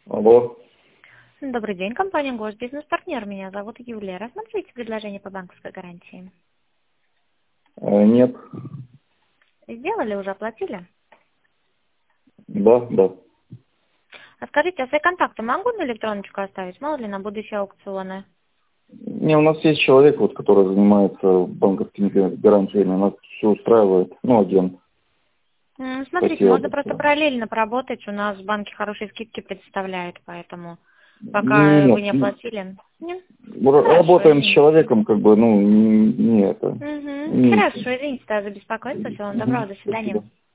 Алло. Добрый день, компания Госбизнес-партнер. Меня зовут Юлия. Рассмотрите предложение по банковской гарантии. Нет. Сделали уже, оплатили? Да. А скажите, а свои контакты могу на электроночку оставить? Мало ли на будущие аукционы. Не, у нас есть человек, вот, который занимается банковскими гарантиями. Нас все устраивает. Ну, агент. Смотрите, Спасибо можно просто большое. параллельно поработать. У нас в банке хорошие скидки представляют, поэтому пока вы Нет. не оплатили. Нет? Хорошо, Работаем с извините. человеком, как бы, ну, не это. Угу. Не Хорошо, извините за беспокойство. Всего вам доброго, до свидания. Спасибо.